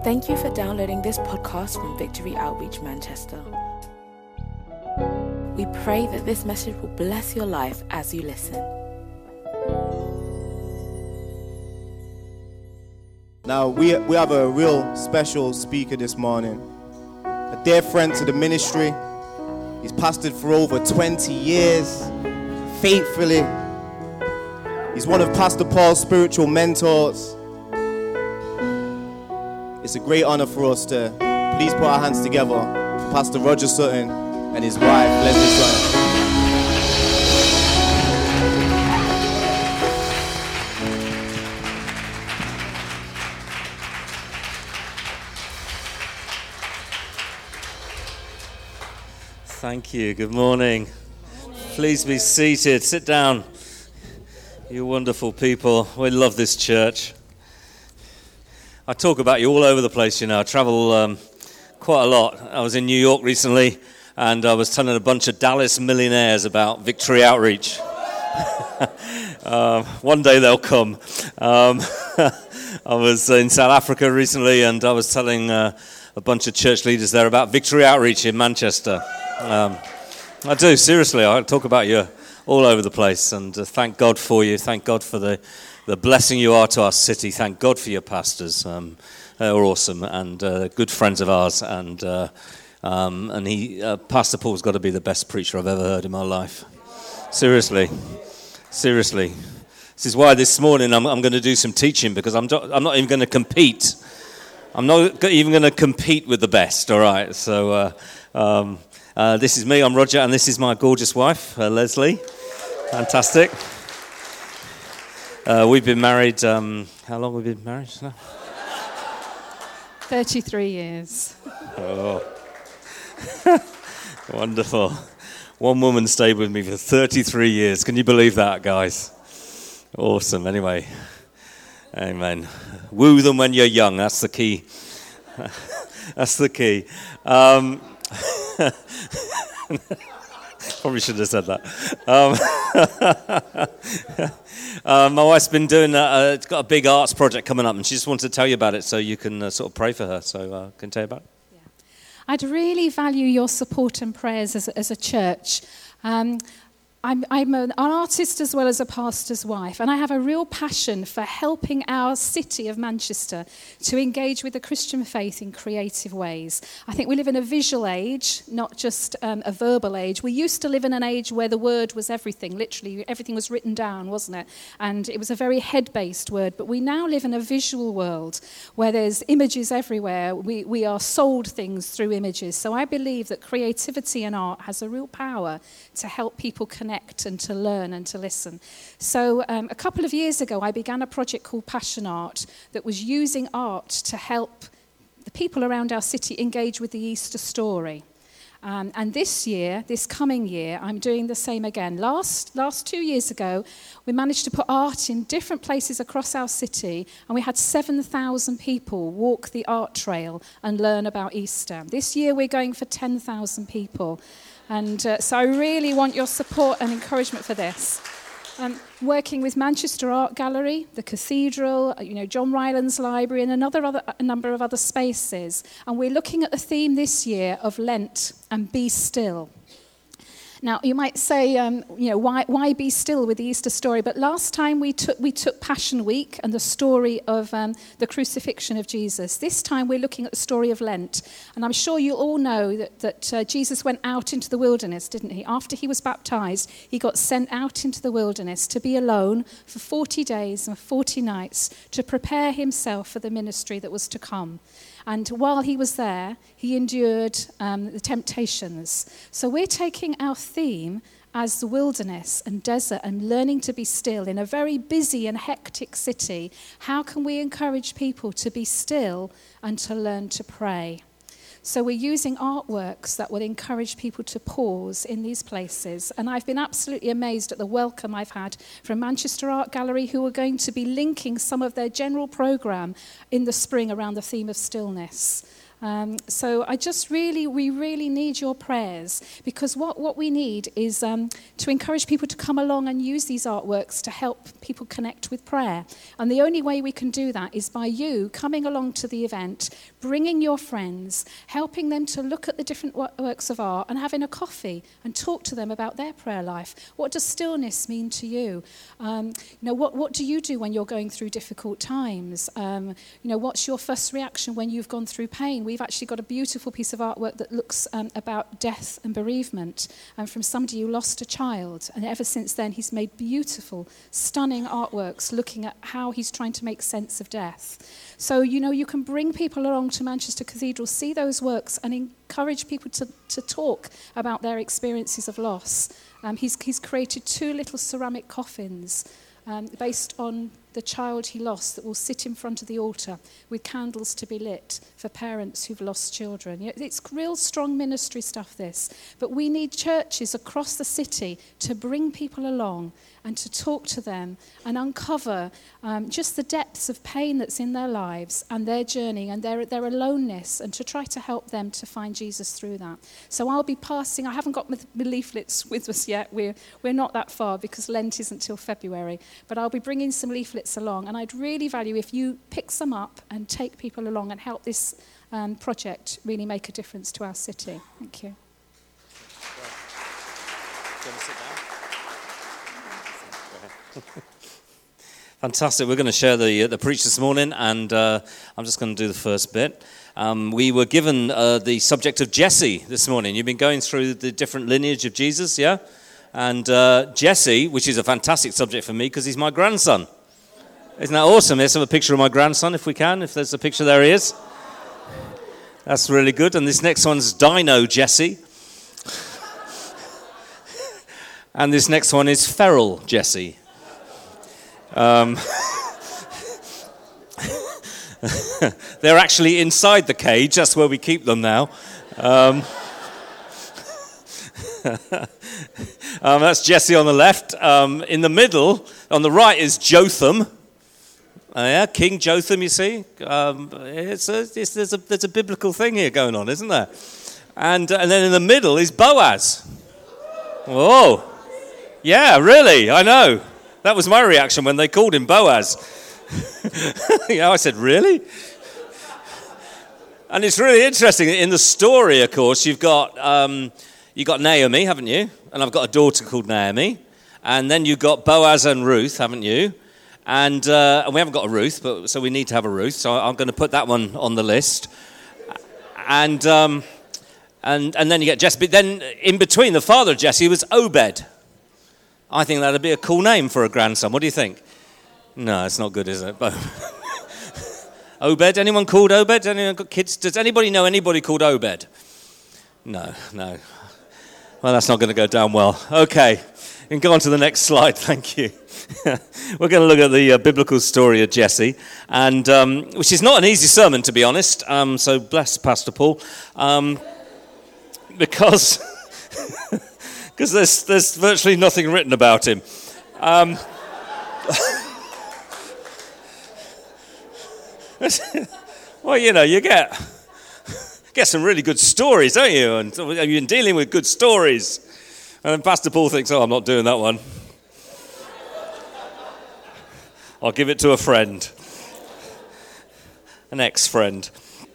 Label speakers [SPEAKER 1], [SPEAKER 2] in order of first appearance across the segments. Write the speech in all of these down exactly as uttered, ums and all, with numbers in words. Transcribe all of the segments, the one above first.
[SPEAKER 1] Thank you for downloading this podcast from Victory Outreach Manchester. We pray that this message will bless your life as you listen.
[SPEAKER 2] Now, we, we have a real special speaker this morning, a dear friend to the ministry. He's pastored for over twenty years, faithfully. He's one of Pastor Paul's spiritual mentors. It's a great honor for us to please put our hands together for Pastor Roger Sutton and his wife, Leslie Sutton.
[SPEAKER 3] Thank you. Good morning. Please be seated. Sit down. You wonderful people. We love this church. I talk about you all over the place, you know. I travel um, quite a lot. I was in New York recently, and I was telling a bunch of Dallas millionaires about Victory Outreach. um, one day they'll come. Um, I was in South Africa recently, and I was telling uh, a bunch of church leaders there about Victory Outreach in Manchester. Um, I do, seriously. I talk about you all over the place, and uh, thank God for you. Thank God for the the blessing you are to our city. Thank God for your pastors. Um, they're awesome and uh, good friends of ours. And uh, um, and he, uh, Pastor Paul's got to be the best preacher I've ever heard in my life. Seriously, seriously. This is why this morning I'm, I'm going to do some teaching, because I'm not, I'm not even going to compete. I'm not even going to compete with the best. All right. So uh, um, uh, this is me. I'm Roger, and this is my gorgeous wife, uh, Leslie. Fantastic. Uh, we've been married, um, how long have we been married now?
[SPEAKER 4] thirty-three years.
[SPEAKER 3] Oh, wonderful. One woman stayed with me for thirty-three years. Can you believe that, guys? Awesome. Anyway, amen. Woo them when you're young. That's the key. That's the key. Um, Probably should have said that. Um, uh, my wife's been doing, uh, it's got a big arts project coming up, and she just wanted to tell you about it so you can uh, sort of pray for her. So uh, can I tell you about it?
[SPEAKER 4] Yeah. I'd really value your support and prayers as, as a church. Um, I'm, I'm an artist as well as a pastor's wife, and I have a real passion for helping our city of Manchester to engage with the Christian faith in creative ways. I think we live in a visual age, not just um, a verbal age. We used to live in an age where the word was everything, literally everything was written down, wasn't it? And it was a very head-based word, but we now live in a visual world where there's images everywhere. We, we are sold things through images. So I believe that creativity and art has a real power to help people connect and to learn and to listen. So um, a couple of years ago, I began a project called Passion Art that was using art to help the people around our city engage with the Easter story. Um, and this year, this coming year, I'm doing the same again. Last last two years ago, we managed to put art in different places across our city, and we had seven thousand people walk the art trail and learn about Easter. This year, we're going for ten thousand people. And uh, so I really want your support and encouragement for this. Um, working with Manchester Art Gallery, the Cathedral, you know, John Rylands Library, and another other, a number of other spaces. And we're looking at the theme this year of Lent and Be Still. Now, you might say, um, you know, why why be still with the Easter story? But last time we took we took Passion Week and the story of um, the crucifixion of Jesus. This time we're looking at the story of Lent. And I'm sure you all know that, that uh, Jesus went out into the wilderness, didn't he? After he was baptized, he got sent out into the wilderness to be alone for forty days and forty nights to prepare himself for the ministry that was to come. And while he was there, he endured um, the temptations. So we're taking our theme as the wilderness and desert and learning to be still in a very busy and hectic city. How can we encourage people to be still and to learn to pray? So we're using artworks that will encourage people to pause in these places. And I've been absolutely amazed at the welcome I've had from Manchester Art Gallery, who are going to be linking some of their general programme in the spring around the theme of stillness. Um, so I just really, we really need your prayers, because what, what we need is um, to encourage people to come along and use these artworks to help people connect with prayer. And the only way we can do that is by you coming along to the event, bringing your friends, helping them to look at the different works of art and having a coffee and talk to them about their prayer life. What does stillness mean to you? Um, you know, what, what do you do when you're going through difficult times? Um, you know, what's your first reaction when you've gone through pain? We've actually got a beautiful piece of artwork that looks um, about death and bereavement, and um, from somebody who lost a child. And ever since then, he's made beautiful, stunning artworks looking at how he's trying to make sense of death. So, you know, you can bring people along to Manchester Cathedral, see those works, and encourage people to, to talk about their experiences of loss. Um, he's, he's created two little ceramic coffins um, based on the child he lost that will sit in front of the altar with candles to be lit for parents who've lost children. You know, it's real strong ministry stuff, this. But we need churches across the city to bring people along and to talk to them and uncover um, just the depths of pain that's in their lives and their journey and their, their aloneness, and to try to help them to find Jesus through that. So I'll be passing, I haven't got my, my leaflets with us yet, we're, we're not that far because Lent isn't till February, but I'll be bringing some leaflets along, and I'd really value if you pick some up and take people along and help this um, project really make a difference to our city. Thank you.
[SPEAKER 3] Fantastic. We're going to share the the preach this morning, and uh, I'm just going to do the first bit. Um, we were given uh, the subject of Jesse this morning. You've been going through the different lineage of Jesus, yeah? And uh, Jesse, which is a fantastic subject for me because he's my grandson. Isn't that awesome? Let's have a picture of my grandson if we can, if there's a picture, there he is. That's really good. And this next one's Dino Jesse. And this next one is Feral Jesse. Um, they're actually inside the cage. That's where we keep them now. Um, um, that's Jesse on the left. Um, in the middle, on the right, is Jotham. Uh, yeah, King Jotham, you see. Um, it's a, it's, there's, a, there's a biblical thing here going on, isn't there? And, uh, and then in the middle is Boaz. Whoa. Yeah, really, I know. That was my reaction when they called him Boaz. You know, I said, really? And it's really interesting. In the story, of course, you've got um, you've got Naomi, haven't you? And I've got a daughter called Naomi. And then you've got Boaz and Ruth, haven't you? And, uh, and we haven't got a Ruth, but so we need to have a Ruth. So I'm going to put that one on the list. And um, and and then you get Jesse. But then in between, the father of Jesse was Obed. I think that'd be a cool name for a grandson. What do you think? No, it's not good, is it? Obed? Anyone called Obed? Anyone got kids? Does anybody know anybody called Obed? No, no. Well, that's not going to go down well. Okay, you can go on to the next slide. Thank you. We're going to look at the uh, biblical story of Jesse, and um, which is not an easy sermon, to be honest. Um, so bless Pastor Paul, um, because. Because there's, there's virtually nothing written about him. Um, well, you know, you get get some really good stories, don't you? And you've been dealing with good stories. And then Pastor Paul thinks, oh, I'm not doing that one. I'll give it to a friend. An ex-friend.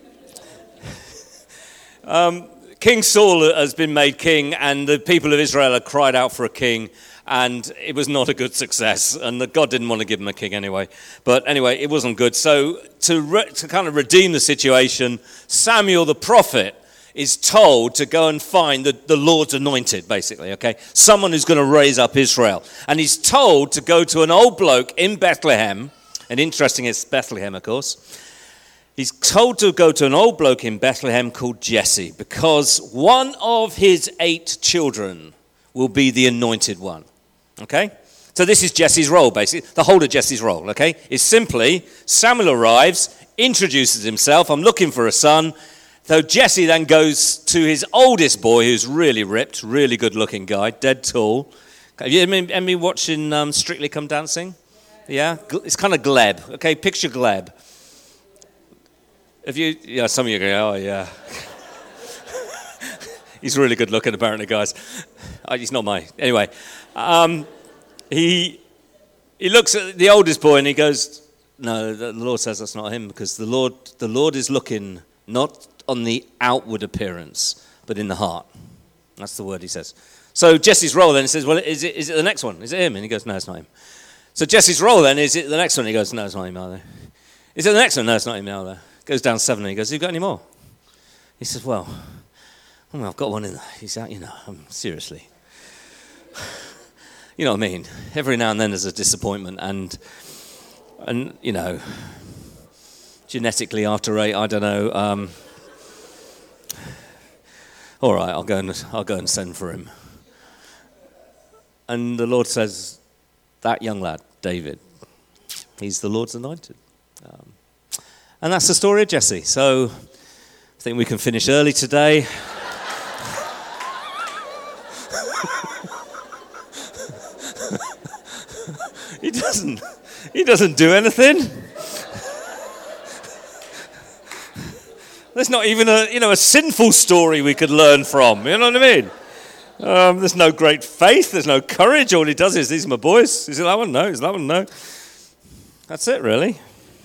[SPEAKER 3] Um... King Saul has been made king, and the people of Israel had cried out for a king, and it was not a good success, and God didn't want to give him a king anyway. But anyway, it wasn't good. So to re- to kind of redeem the situation, Samuel the prophet is told to go and find the, the Lord's anointed, basically, okay? Someone who's going to raise up Israel. And he's told to go to an old bloke in Bethlehem, and interesting, it's Bethlehem, of course. He's told to go to an old bloke in Bethlehem called Jesse, because one of his eight children will be the anointed one, okay? So this is Jesse's role, basically. The whole of Jesse's role, okay, is simply Samuel arrives, introduces himself, I'm looking for a son. So Jesse then goes to his oldest boy, who's really ripped, really good-looking guy, dead tall. Have you ever been watching um, Strictly Come Dancing? Yeah? It's kind of Gleb, okay? Picture Gleb. If you, yeah, some of you go, oh yeah. He's really good looking, apparently, guys. Oh, he's not my, anyway. Um, he he looks at the oldest boy and he goes, no, the Lord says that's not him, because the Lord the Lord is looking not on the outward appearance, but in the heart. That's the word he says. So Jesse's role then, he says, well, is it is it the next one? Is it him? And he goes, no, it's not him. So Jesse's role then, is it the next one? He goes, no, it's not him either. Is it the next one? No, it's not him either. Goes down seven and he goes, have you got any more? He says, well, well I've got one in there. He's out, you know, um, seriously. You know what I mean? Every now and then there's a disappointment, and, and you know, genetically after eight, I don't know. Um, all right, I'll go and I'll go and send for him. And the Lord says, that young lad, David, he's the Lord's anointed. Um, and that's the story of Jesse. So I think we can finish early today. He doesn't, he doesn't do anything. There's not even a, you know, a sinful story we could learn from. You know what I mean? Um, there's no great faith. There's no courage. All he does is, these are my boys. Is it that one? No. Is that one? No. That's it, really.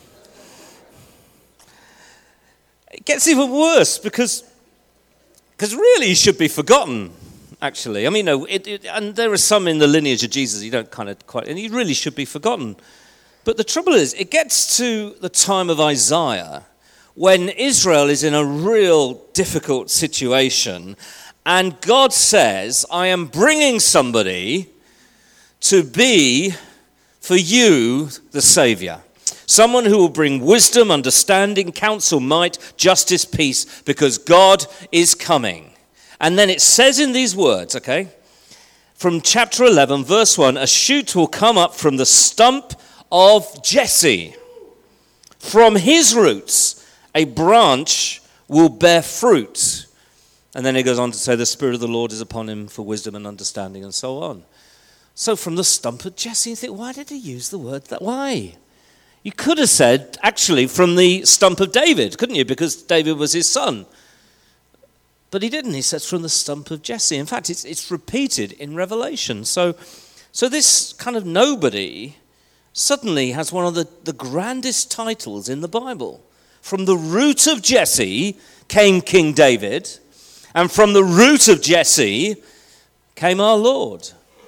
[SPEAKER 3] It gets even worse because, because really he should be forgotten. Actually, I mean, no, it, it, and there are some in the lineage of Jesus you don't kind of quite, and he really should be forgotten. But the trouble is, it gets to the time of Isaiah when Israel is in a real difficult situation, and God says, I am bringing somebody to be, for you, the Savior. Someone who will bring wisdom, understanding, counsel, might, justice, peace, because God is coming. And then it says in these words, okay, from chapter eleven, verse one, a shoot will come up from the stump of Jesse. From his roots, a branch will bear fruit. And then he goes on to say, the Spirit of the Lord is upon him for wisdom and understanding, and so on. So from the stump of Jesse, you think, why did he use the word that? Why? You could have said, actually, from the stump of David, couldn't you? Because David was his son. But he didn't. He says from the stump of Jesse. In fact, it's it's repeated in Revelation. So so this kind of nobody suddenly has one of the, the grandest titles in the Bible. From the root of Jesse came King David, and from the root of Jesse came our Lord.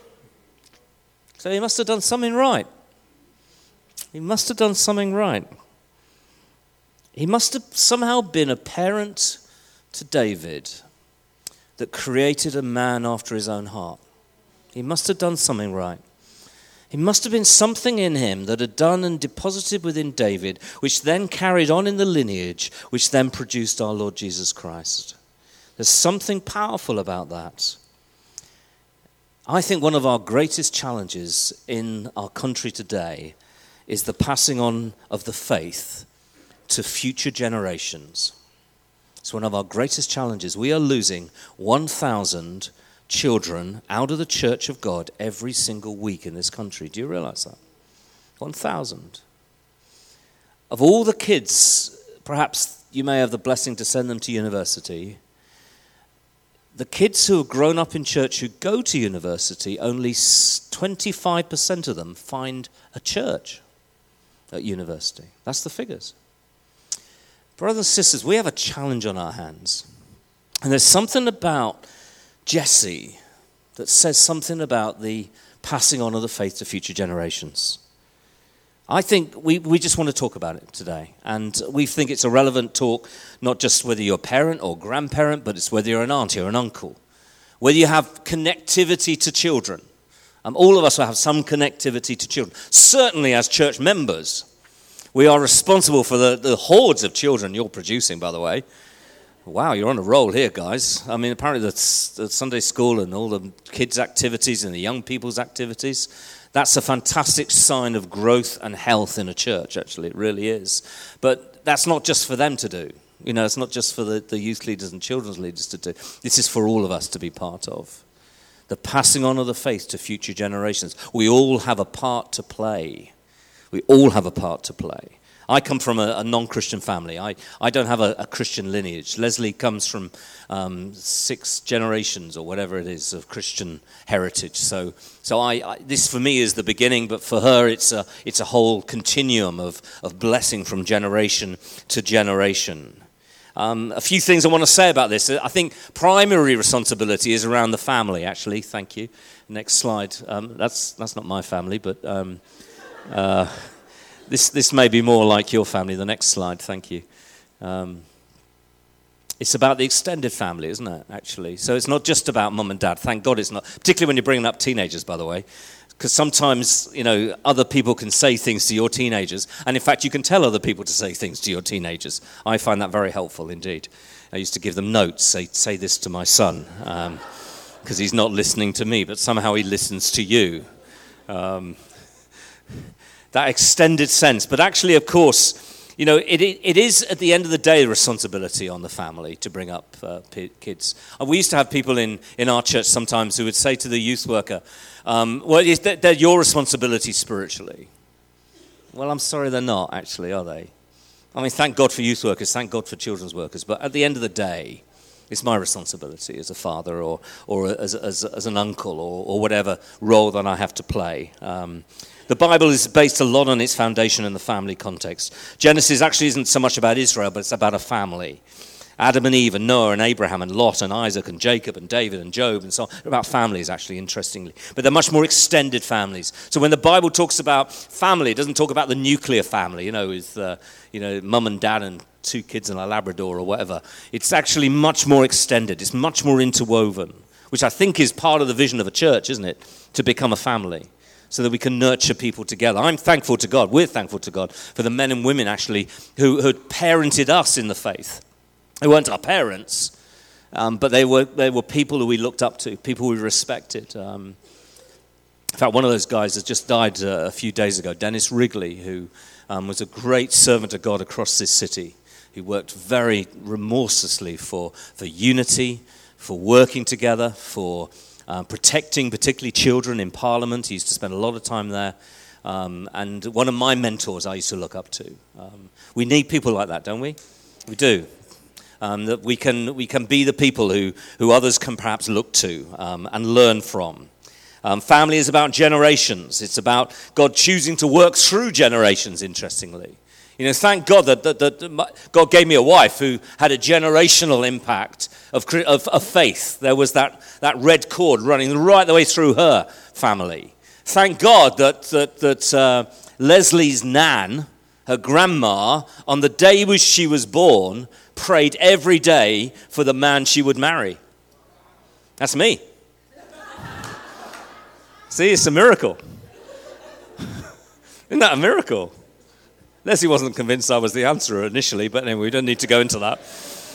[SPEAKER 3] So he must have done something right. He must have done something right. He must have somehow been a parent to David that created a man after his own heart. He must have done something right. He must have been something in him that had done and deposited within David, which then carried on in the lineage, which then produced our Lord Jesus Christ. There's something powerful about that. I think one of our greatest challenges in our country today is the passing on of the faith to future generations. It's one of our greatest challenges. We are losing one thousand children out of the church of God every single week in this country. Do you realize that? one thousand. Of all the kids, perhaps you may have the blessing to send them to university, the kids who have grown up in church who go to university, only twenty-five percent of them find a church at university. That's the figures. Brothers and sisters, we have a challenge on our hands. And there's something about Jesse that says something about the passing on of the faith to future generations. I think we, we just want to talk about it today. And we think it's a relevant talk, not just whether you're a parent or grandparent, but it's whether you're an auntie or an uncle. Whether you have connectivity to children. Um, all of us will have some connectivity to children. Certainly as church members. We are responsible for the, the hordes of children you're producing, by the way. Wow, you're on a roll here, guys. I mean, apparently the, the Sunday school and all the kids' activities and the young people's activities, that's a fantastic sign of growth and health in a church, actually. It really is. But that's not just for them to do. You know, it's not just for the, the youth leaders and children's leaders to do. This is for all of us to be part of. The passing on of the faith to future generations. We all have a part to play. We all have a part to play. I come from a, a non-Christian family. I, I don't have a, a Christian lineage. Leslie comes from um, six generations or whatever it is of Christian heritage. So so I, I this for me is the beginning, but for her it's a it's a whole continuum of, of blessing from generation to generation. Um, a few things I want to say about this. I think primary responsibility is around the family, actually. Thank you. Next slide. Um, that's that's not my family, but um, uh, this this may be more like your family. The next slide. Thank you. Um, it's about the extended family, isn't it, actually? So it's not just about mum and dad. Thank God it's not. Particularly when you're bringing up teenagers, by the way. Because sometimes, you know, other people can say things to your teenagers, and in fact, you can tell other people to say things to your teenagers. I find that very helpful indeed. I used to give them notes, say, say this to my son, because um, he's not listening to me, but somehow he listens to you. Um, that extended sense. But actually, of course, you know, it, it, it is at the end of the day a responsibility on the family to bring up uh, p- kids. And we used to have people in, in our church sometimes who would say to the youth worker, um, well, they're, they're your responsibility spiritually. Well, I'm sorry they're not, actually, are they? I mean, thank God for youth workers, thank God for children's workers, but at the end of the day, it's my responsibility as a father or or as as, as an uncle or, or whatever role that I have to play. Um, the Bible is based a lot on its foundation in the family context. Genesis actually isn't so much about Israel, but it's about a family. Adam and Eve and Noah and Abraham and Lot and Isaac and Jacob and David and Job and so on. They're about families, actually, interestingly. But they're much more extended families. So when the Bible talks about family, it doesn't talk about the nuclear family, you know, with, uh, you know, mum and dad and two kids and a Labrador or whatever. It's actually much more extended. It's much more interwoven, which I think is part of the vision of a church, isn't it? To become a family, so that we can nurture people together. I'm thankful to God, we're thankful to God, for the men and women, actually, who had parented us in the faith. They weren't our parents, um, but they were they were people who we looked up to, people we respected. Um, in fact, one of those guys has just died uh, a few days ago, Dennis Wrigley, who um, was a great servant of God across this city. He worked very remorselessly for, for unity, for working together, for uh, protecting particularly children in Parliament. He used to spend a lot of time there. Um, and one of my mentors I used to look up to. Um, we need people like that, don't we? We do. Um, that we can we can be the people who, who others can perhaps look to um, and learn from. Um, family is about generations. It's about God choosing to work through generations, interestingly. You know, thank God that, that, that God gave me a wife who had a generational impact of, of, of faith. There was that, that red cord running right the way through her family. Thank God that, that, that uh, Leslie's nan, her grandma, on the day which she was born, prayed every day for the man she would marry. That's me. See, it's a miracle. Isn't that a miracle? Leslie wasn't convinced I was the answer initially, but anyway, we don't need to go into that.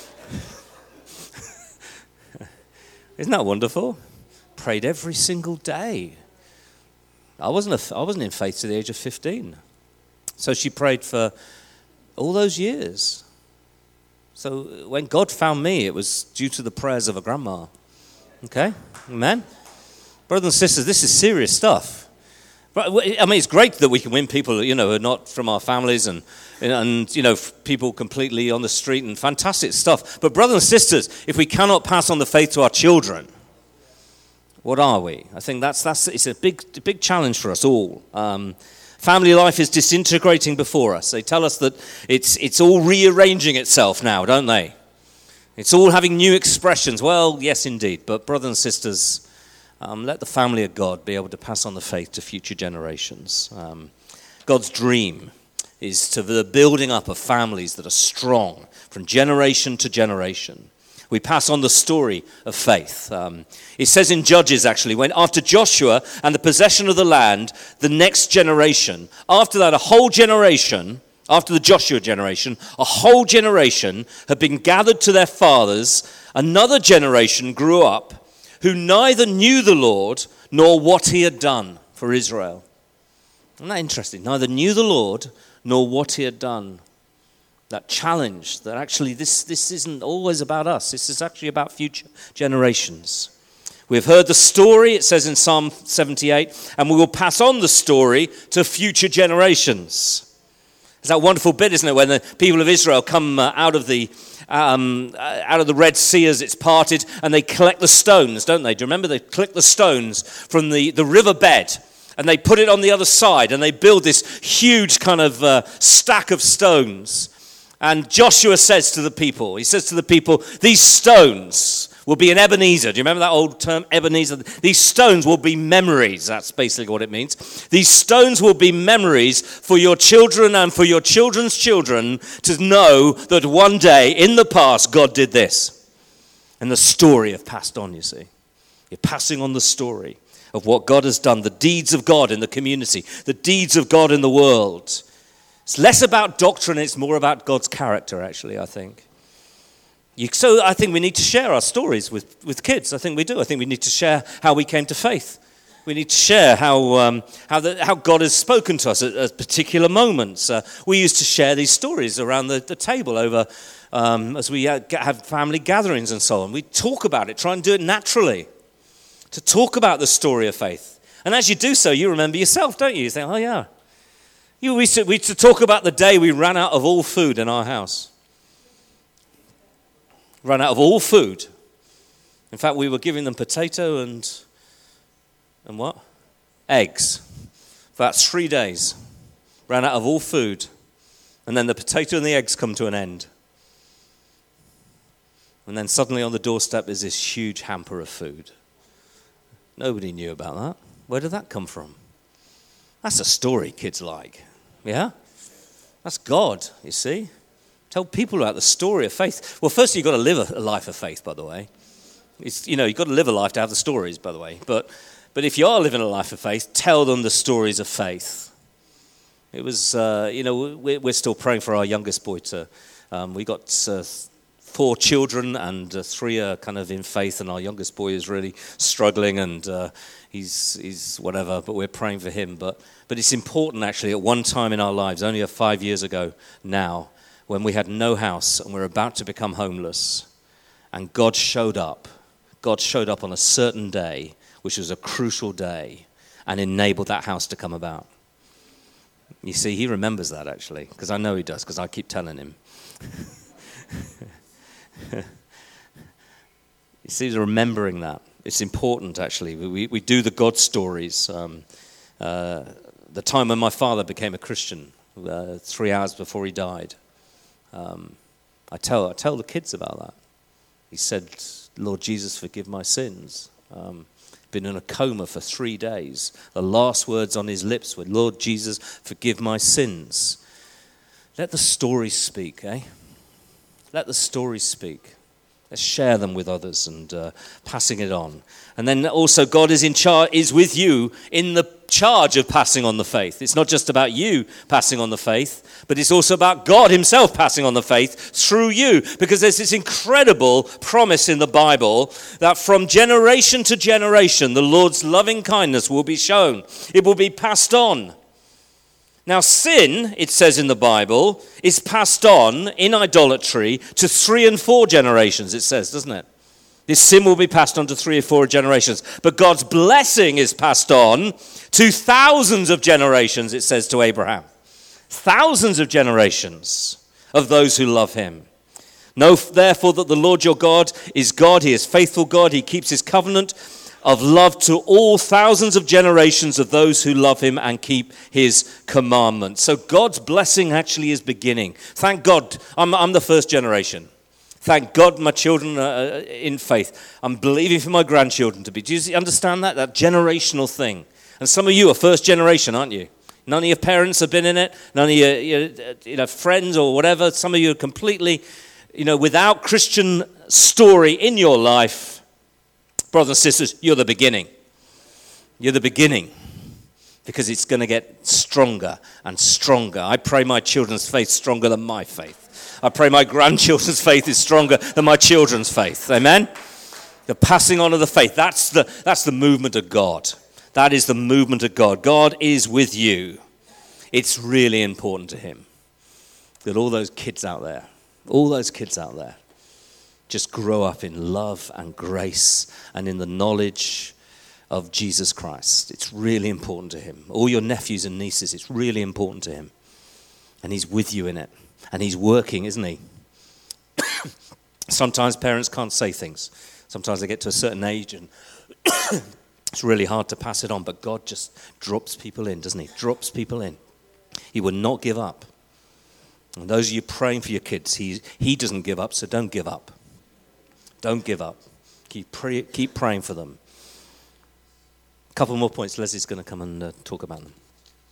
[SPEAKER 3] Isn't that wonderful? Prayed every single day. I wasn't a, I wasn't in faith to the age of fifteen. So she prayed for all those years. So when God found me, it was due to the prayers of a grandma. Okay? Amen? Brothers and sisters, this is serious stuff. But I mean, it's great that we can win people, you know, who are not from our families and, and, you know, people completely on the street and fantastic stuff. But brothers and sisters, if we cannot pass on the faith to our children, what are we? I think that's, that's it's a big, big challenge for us all. Um, family life is disintegrating before us. They tell us that it's, it's all rearranging itself now, don't they? It's all having new expressions. Well, yes, indeed. But brothers and sisters, Um, let the family of God be able to pass on the faith to future generations. Um, God's dream is to the building up of families that are strong from generation to generation. We pass on the story of faith. Um, it says in Judges, actually, when after Joshua and the possession of the land, the next generation, after that, a whole generation, after the Joshua generation, a whole generation had been gathered to their fathers. Another generation grew up who neither knew the Lord nor what he had done for Israel. Isn't that interesting? Neither knew the Lord nor what he had done. That challenge that actually this, this isn't always about us. This is actually about future generations. We've heard the story, it says in Psalm seventy-eight, and we will pass on the story to future generations. It's that wonderful bit, isn't it, when the people of Israel come uh, out of the um, uh, out of the Red Sea as it's parted, and they collect the stones, don't they? Do you remember? They collect the stones from the, the riverbed, and they put it on the other side, and they build this huge kind of uh, stack of stones. And Joshua says to the people, he says to the people, these stones will be an Ebenezer. Do you remember that old term, Ebenezer? These stones will be memories. That's basically what it means. These stones will be memories for your children and for your children's children to know that one day in the past God did this. And the story have passed on, you see. You're passing on the story of what God has done, the deeds of God in the community, the deeds of God in the world. It's less about doctrine, it's more about God's character, actually, I think. You, so I think we need to share our stories with, with kids. I think we do. I think we need to share how we came to faith. We need to share how um, how, the, how God has spoken to us at, at particular moments. Uh, we used to share these stories around the, the table over um, as we have family gatherings and so on. We talk about it, try and do it naturally, to talk about the story of faith. And as you do so, you remember yourself, don't you? You think, oh yeah. You, we, used to, we used to talk about the day we ran out of all food in our house. Ran out of all food. In fact, we were giving them potato and and what? Eggs. For about three days. Ran out of all food. And then the potato and the eggs come to an end. And then suddenly on the doorstep is this huge hamper of food. Nobody knew about that. Where did that come from? That's a story kids like. Yeah? That's God, you see. Tell people about the story of faith. Well, first you've got to live a life of faith, by the way. It's, you know, you've got to live a life to have the stories, by the way. But but if you are living a life of faith, tell them the stories of faith. It was, uh, you know, we're, we're still praying for our youngest boy to, um, we got uh, four children and uh, three are kind of in faith, and our youngest boy is really struggling and uh, he's he's whatever, but we're praying for him. But but it's important, actually, at one time in our lives, only five years ago now, when we had no house and we were about to become homeless, and God showed up. God showed up on a certain day, which was a crucial day, and enabled that house to come about. You see, he remembers that, actually, because I know he does, because I keep telling him. You see, he's remembering that. It's important, actually. We, we do the God stories. Um, uh, the time when my father became a Christian, uh, three hours before he died, Um, I tell I tell the kids about that. He said, Lord Jesus, forgive my sins. Um, been in a coma for three days. The last words on his lips were, Lord Jesus, forgive my sins. Let the stories speak, eh? Let the stories speak. Let's share them with others and uh, passing it on. And then also God is in charge, is with you in the charge of passing on the faith. It's not just about you passing on the faith, but it's also about God himself passing on the faith through you. Because there's this incredible promise in the Bible that from generation to generation, the Lord's loving kindness will be shown. It will be passed on. Now, sin, it says in the Bible, is passed on in idolatry to three and four generations, it says, doesn't it? This sin will be passed on to three or four generations. But God's blessing is passed on to thousands of generations, it says to Abraham. Thousands of generations of those who love him. Know therefore that the Lord your God is God. He is faithful God. He keeps his covenant of love to all thousands of generations of those who love him and keep his commandments. So God's blessing actually is beginning. Thank God, I'm, I'm the first generation. Thank God my children are in faith. I'm believing for my grandchildren to be. Do you understand that? That generational thing. And some of you are first generation, aren't you? None of your parents have been in it. None of your, your you know, friends or whatever. Some of you are completely, you know, without Christian story in your life. Brothers and sisters, you're the beginning. You're the beginning. Because it's going to get stronger and stronger. I pray my children's faith stronger than my faith. I pray my grandchildren's faith is stronger than my children's faith. Amen? The passing on of the faith. That's the, that's the movement of God. That is the movement of God. God is with you. It's really important to him that all those kids out there, all those kids out there, just grow up in love and grace and in the knowledge of Jesus Christ. It's really important to him. All your nephews and nieces, it's really important to him. And he's with you in it. And he's working, isn't he? Sometimes parents can't say things. Sometimes they get to a certain age and it's really hard to pass it on. But God just drops people in, doesn't he? Drops people in. He will not give up. And those of you praying for your kids, he, he doesn't give up, so don't give up. Don't give up. Keep, pray, keep praying for them. A couple more points. Leslie's going to come and uh, talk about them.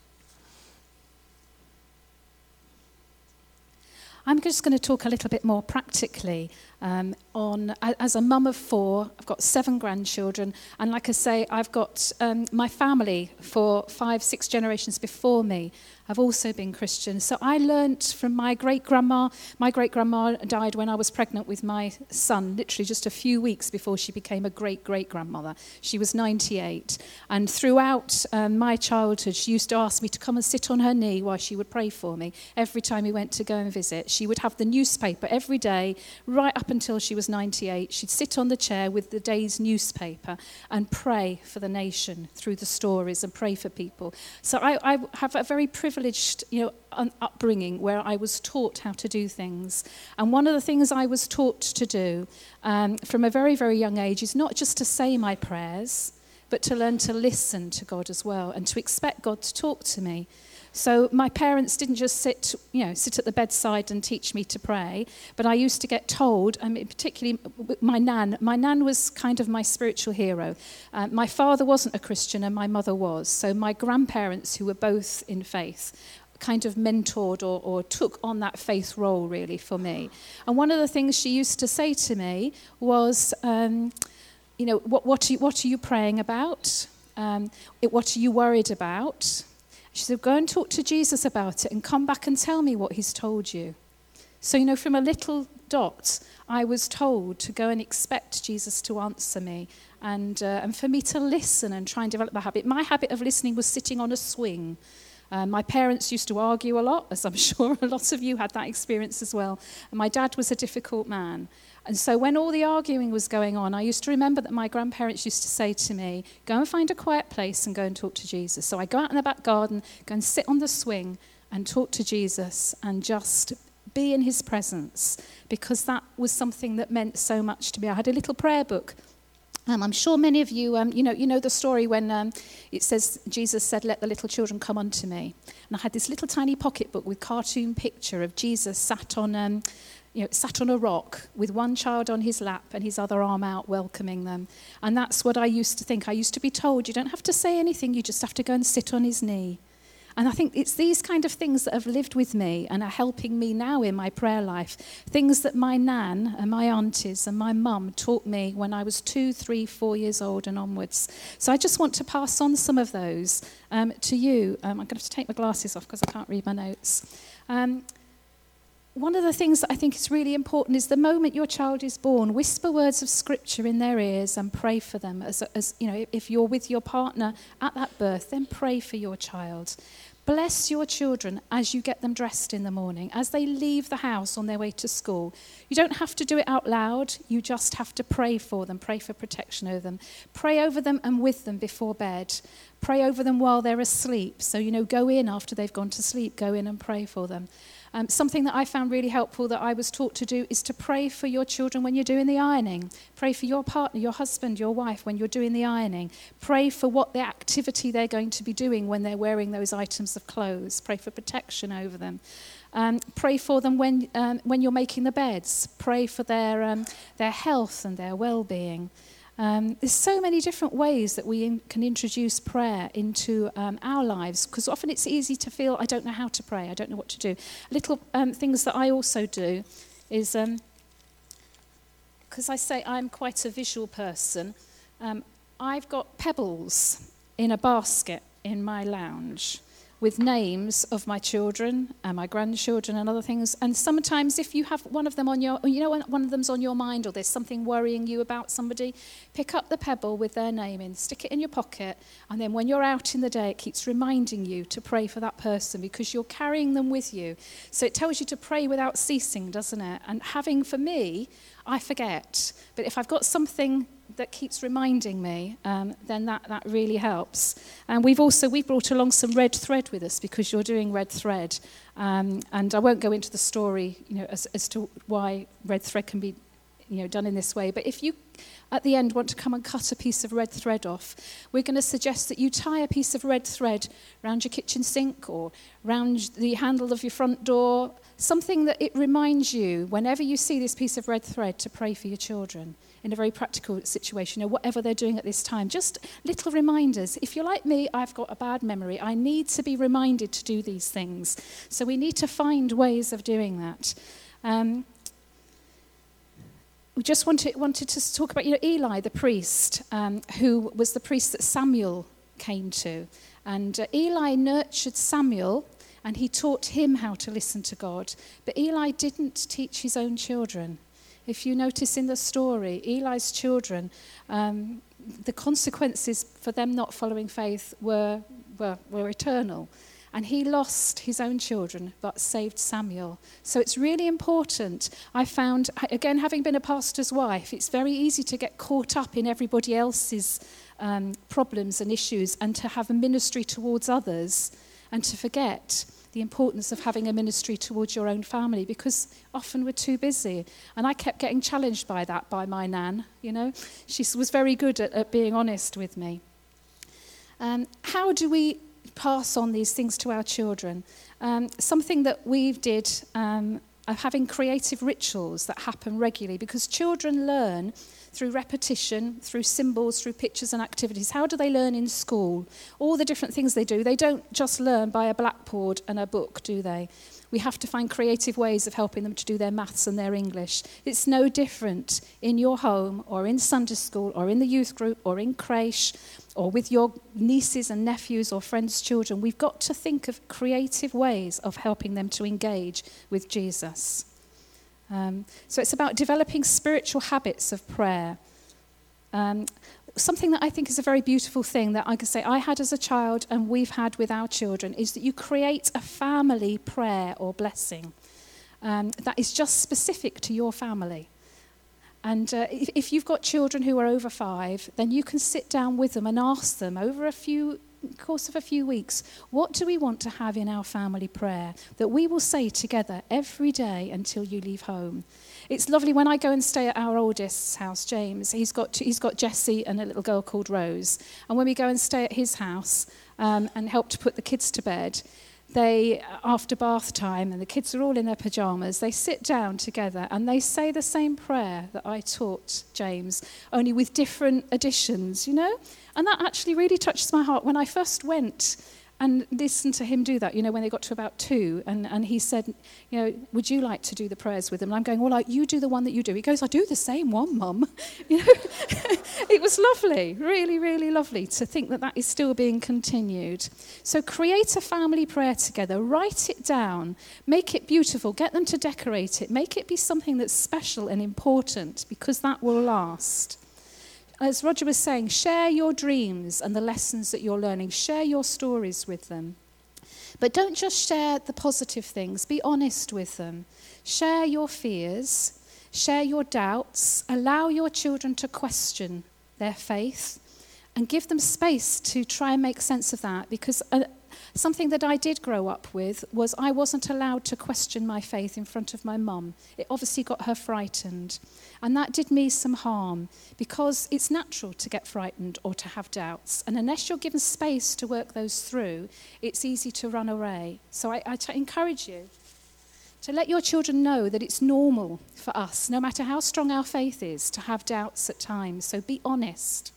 [SPEAKER 4] I'm just going to talk a little bit more practically um, on, as a mum of four, I've got seven grandchildren, and like I say, I've got um, my family for five, six generations before me have also been Christian. So I learnt from my great-grandma. My great-grandma died when I was pregnant with my son, literally just a few weeks before she became a great-great-grandmother. She was ninety-eight. And throughout um, my childhood, she used to ask me to come and sit on her knee while she would pray for me. Every time we went to go and visit, she would have the newspaper every day, right up until she was ninety-eight. She'd sit on the chair with the day's newspaper and pray for the nation through the stories and pray for people. So I, I have a very privileged you know, an upbringing where I was taught how to do things. And one of the things I was taught to do um, from a very, very young age is not just to say my prayers, but to learn to listen to God as well and to expect God to talk to me. So my parents didn't just sit, you know, sit at the bedside and teach me to pray, but I used to get told, I mean, particularly my nan. My nan was kind of my spiritual hero. Uh, my father wasn't a Christian and my mother was. So my grandparents, who were both in faith, kind of mentored or, or took on that faith role really for me. And one of the things she used to say to me was, um, you know, what, what, are you, what are you praying about? Um, it, what are you worried about? She said, go and talk to Jesus about it and come back and tell me what he's told you. So, you know, from a little dot, I was told to go and expect Jesus to answer me and, uh, and for me to listen and try and develop the habit. My habit of listening was sitting on a swing. Uh, my parents used to argue a lot, as I'm sure a lot of you had that experience as well. And my dad was a difficult man. And so when all the arguing was going on, I used to remember that my grandparents used to say to me, go and find a quiet place and go and talk to Jesus. So I go out in the back garden, go and sit on the swing and talk to Jesus and just be in his presence, because that was something that meant so much to me. I had a little prayer book. Um, I'm sure many of you, um, you know, you know the story when um, it says Jesus said, "Let the little children come unto me." And I had this little tiny pocketbook with cartoon picture of Jesus sat on, um, you know, sat on a rock with one child on his lap and his other arm out, welcoming them. And that's what I used to think. I used to be told, you don't have to say anything, you just have to go and sit on his knee. And I think it's these kind of things that have lived with me and are helping me now in my prayer life. Things that my nan and my aunties and my mum taught me when I was two, three, four years old and onwards. So I just want to pass on some of those um, to you. Um, I'm going to have to take my glasses off because I can't read my notes. Um, One of the things that I think is really important is the moment your child is born, whisper words of scripture in their ears and pray for them. As, as you know, if you're with your partner at that birth, then pray for your child. Bless your children as you get them dressed in the morning, as they leave the house on their way to school. You don't have to do it out loud. You just have to pray for them, pray for protection over them. Pray over them and with them before bed. Pray over them while they're asleep. So, you know, go in after they've gone to sleep, go in and pray for them. Um, something that I found really helpful that I was taught to do is to pray for your children when you're doing the ironing. Pray for your partner, your husband, your wife when you're doing the ironing. Pray for what the activity they're going to be doing when they're wearing those items of clothes. Pray for protection over them. Um, pray for them when um, when you're making the beds. Pray for their um, their health and their well-being. Um, there's so many different ways that we in, can introduce prayer into um, our lives, because often it's easy to feel, I don't know how to pray, I don't know what to do. Little um, things that I also do is, because um, I say I'm quite a visual person, um, I've got pebbles in a basket in my lounge with names of my children and my grandchildren and other things. And sometimes if you have one of them on your, you know, one of them's on your mind or there's something worrying you about somebody, pick up the pebble with their name in, stick it in your pocket, and then when you're out in the day, it keeps reminding you to pray for that person because you're carrying them with you. So it tells you to pray without ceasing, doesn't it? And having, for me, I forget. But if I've got something that keeps reminding me, um, then that, that really helps. And we've also, we've brought along some red thread with us because you're doing red thread. Um, and I won't go into the story, you know, as, as to why red thread can be, you know, done in this way. But if you, at the end, want to come and cut a piece of red thread off, we're going to suggest that you tie a piece of red thread around your kitchen sink or around the handle of your front door, something that it reminds you, whenever you see this piece of red thread, to pray for your children in a very practical situation, or whatever they're doing at this time. Just little reminders. If you're like me, I've got a bad memory. I need to be reminded to do these things. So we need to find ways of doing that. Um, we just wanted, wanted to talk about, you know, Eli, the priest, um, who was the priest that Samuel came to. And uh, Eli nurtured Samuel, and he taught him how to listen to God. But Eli didn't teach his own children. If you notice in the story, Eli's children, um, the consequences for them not following faith were, were, were eternal. And he lost his own children, but saved Samuel. So it's really important. I found, again, having been a pastor's wife, it's very easy to get caught up in everybody else's um, problems and issues and to have a ministry towards others and to forget the importance of having a ministry towards your own family, because often we're too busy. And I kept getting challenged by that by my nan, you know. She was very good at, at being honest with me. Um, how do we pass on these things to our children? Um, something that we did um, of having creative rituals that happen regularly, because children learn through repetition, through symbols, through pictures and activities. How do they learn in school? All the different things they do. They don't just learn by a blackboard and a book, do they? We have to find creative ways of helping them to do their maths and their English. It's no different in your home or in Sunday school or in the youth group or in creche or with your nieces and nephews or friends' children. We've got to think of creative ways of helping them to engage with Jesus. Um, so it's about developing spiritual habits of prayer. Um, something that I think is a very beautiful thing that I can say I had as a child and we've had with our children is that you create a family prayer or blessing um, that is just specific to your family. And uh, if, if you've got children who are over five, then you can sit down with them and ask them over a few course of a few weeks, what do we want to have in our family prayer that we will say together every day until you leave home? It's lovely when I go and stay at our oldest's house, James. He's got he's got Jessie and a little girl called Rose. And when we go and stay at his house um, and help to put the kids to bed, they, after bath time, and the kids are all in their pajamas, they sit down together and they say the same prayer that I taught James, only with different additions, you know? And that actually really touches my heart. When I first went and listened to him do that, you know, when they got to about two, and, and he said, you know, would you like to do the prayers with them? And I'm going, well, like, you do the one that you do. He goes, I do the same one, Mum. You know, it was lovely, really, really lovely to think that that is still being continued. So create a family prayer together, write it down, make it beautiful, get them to decorate it, make it be something that's special and important, because that will last. As Roger was saying, share your dreams and the lessons that you're learning. Share your stories with them. But don't just share the positive things. Be honest with them. Share your fears. Share your doubts. Allow your children to question their faith and give them space to try and make sense of that. Because uh, something that I did grow up with was I wasn't allowed to question my faith in front of my mum. It obviously got her frightened. And that did me some harm, because it's natural to get frightened or to have doubts. And unless you're given space to work those through, it's easy to run away. So I, I t- encourage you to let your children know that it's normal for us, no matter how strong our faith is, to have doubts at times. So be honest.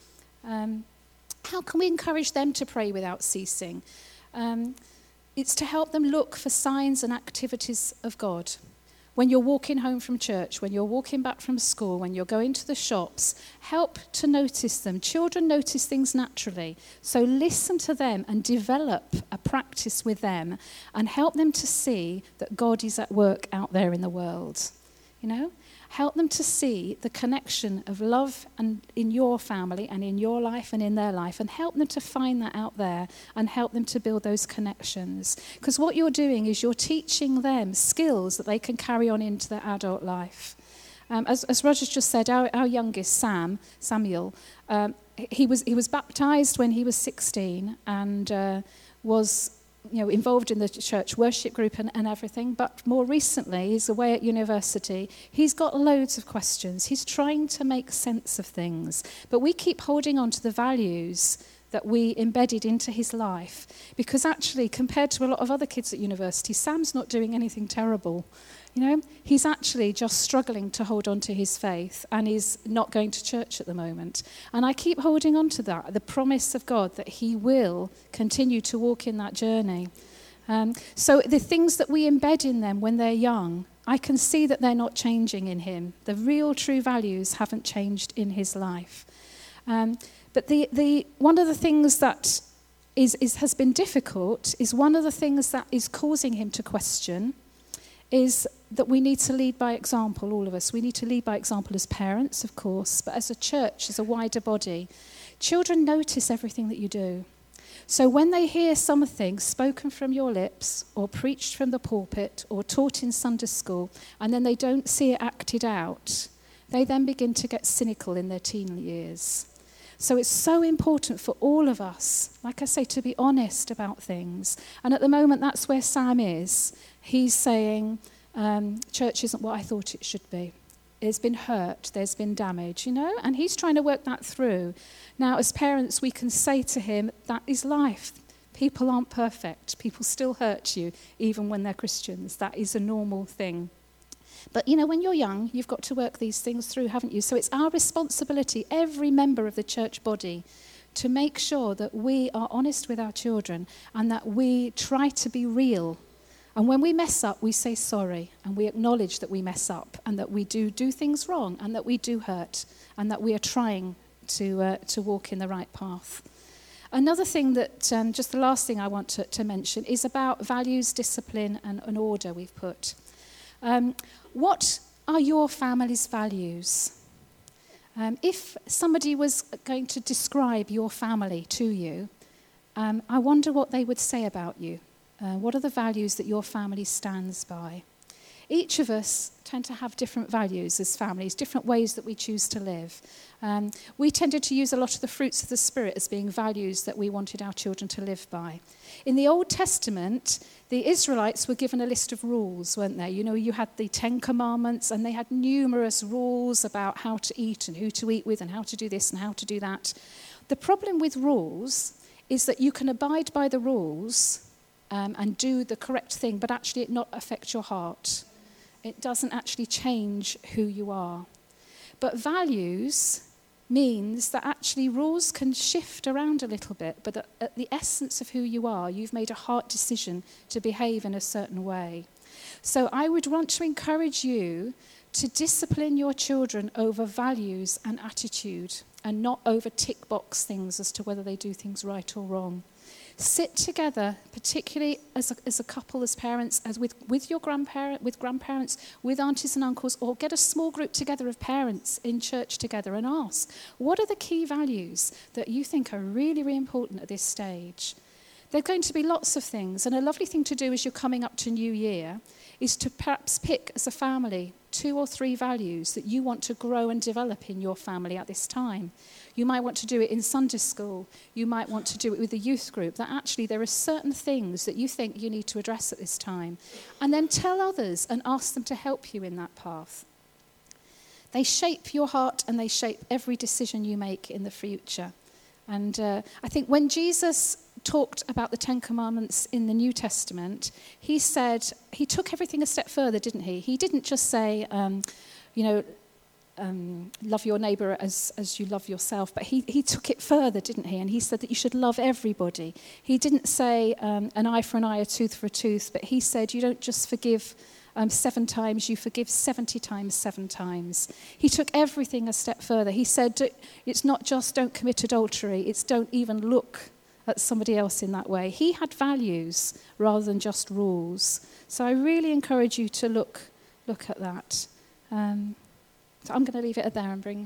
[SPEAKER 4] Um, how can we encourage them to pray without ceasing? Um, it's to help them look for signs and activities of God. When you're walking home from church, when you're walking back from school, when you're going to the shops, help to notice them. Children notice things naturally. So listen to them and develop a practice with them and help them to see that God is at work out there in the world. You know? Help them to see the connection of love and in your family and in your life and in their life, and help them to find that out there and help them to build those connections. Because what you're doing is you're teaching them skills that they can carry on into their adult life. Um, as, as Roger's just said, our, our youngest, Sam, Samuel, um, he was he was baptised when he was sixteen and uh, was you know involved in the church worship group and, and everything. But more recently, he's away at university. He's got loads of questions. He's trying to make sense of things. But we keep holding on to the values that we embedded into his life, because actually, compared to a lot of other kids at university, Sam's not doing anything terrible. You know, he's actually just struggling to hold on to his faith, and he's not going to church at the moment. And I keep holding on to that, the promise of God that he will continue to walk in that journey. Um, so the things that we embed in them when they're young, I can see that they're not changing in him. The real true values haven't changed in his life. Um, but the, the one of the things that is, is has been difficult is one of the things that is causing him to question is that we need to lead by example, all of us. We need to lead by example as parents, of course, but as a church, as a wider body. Children notice everything that you do. So when they hear something spoken from your lips or preached from the pulpit or taught in Sunday school, and then they don't see it acted out, they then begin to get cynical in their teen years. So it's so important for all of us, like I say, to be honest about things. And at the moment, that's where Sam is. He's saying, um, church isn't what I thought it should be. There's been hurt, there's been damage, you know, and he's trying to work that through. Now, as parents, we can say to him, that is life. People aren't perfect. People still hurt you, even when they're Christians. That is a normal thing. But, you know, when you're young, you've got to work these things through, haven't you? So it's our responsibility, every member of the church body, to make sure that we are honest with our children and that we try to be real. And when we mess up, we say sorry, and we acknowledge that we mess up and that we do do things wrong and that we do hurt and that we are trying to uh, to walk in the right path. Another thing that, um, just the last thing I want to, to mention, is about values, discipline, and, and order we've put. Um, what are your family's values? Um, if somebody was going to describe your family to you, um, I wonder what they would say about you. Uh, what are the values that your family stands by? Each of us tend to have different values as families, different ways that we choose to live. Um, we tended to use a lot of the fruits of the Spirit as being values that we wanted our children to live by. In the Old Testament, the Israelites were given a list of rules, weren't they? You know, you had the Ten Commandments, and they had numerous rules about how to eat and who to eat with and how to do this and how to do that. The problem with rules is that you can abide by the rules um, and do the correct thing, but actually it not affect your heart. It doesn't actually change who you are. But values means that actually rules can shift around a little bit, but at, at the essence of who you are, you've made a heart decision to behave in a certain way. So I would want to encourage you to discipline your children over values and attitude, and not over tick box things as to whether they do things right or wrong. Sit together, particularly as a, as a couple, as parents, as with, with your grandparent, with grandparents, with aunties and uncles, or get a small group together of parents in church together and ask, what are the key values that you think are really, really important at this stage? There are going to be lots of things, and a lovely thing to do as you're coming up to New Year is to perhaps pick as a family two or three values that you want to grow and develop in your family at this time. You might want to do it in Sunday school. You might want to do it with the youth group, that actually there are certain things that you think you need to address at this time. And then tell others and ask them to help you in that path. They shape your heart and they shape every decision you make in the future. And uh, I think when Jesus talked about the Ten Commandments in the New Testament, he said, he took everything a step further, didn't he? He didn't just say, um, you know, um, love your neighbour as, as you love yourself, but he, he took it further, didn't he? And he said that you should love everybody. He didn't say um, an eye for an eye, a tooth for a tooth, but he said you don't just forgive um, seven times, you forgive seventy times seven times. He took everything a step further. He said it's not just don't commit adultery, it's don't even look at somebody else in that way. He had values rather than just rules. So I really encourage you to look look at that. Um, so I'm going to leave it at there and bring...